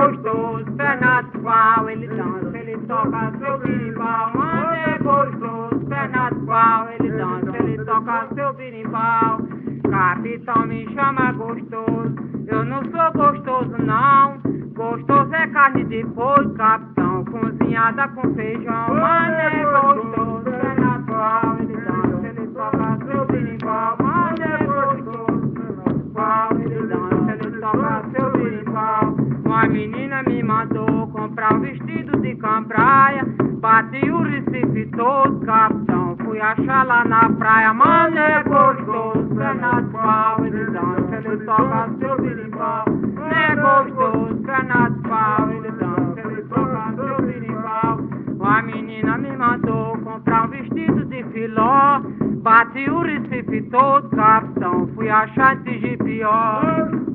gostoso, perna de pau, ele dança, ele toca seu birimbau. Mano é gostoso, perna de pau, ele dança, ele toca seu birimbau. Capitão me chama gostoso, eu não sou gostoso não. Gostoso é carne de porco, capitão, cozinhada com feijão. Mano é gostoso, perna de pau, ele dança, ele toca seu birimbau. Mano é gostoso, perna de pau, ele dança, ele toca seu birimbau. Uma menina me mandou comprar um vestido de cambraia, bati o Recife todo, capitão, fui achar lá na praia. Mano é gostoso, perna de pau, ele dança, ele toca seu birimbau. É gostoso, perna de pau, ele dança, ele toca seu birimbau. Uma menina me mandou comprar um vestido de filó, bati o Recife todo, capitão, fui achar de jipió.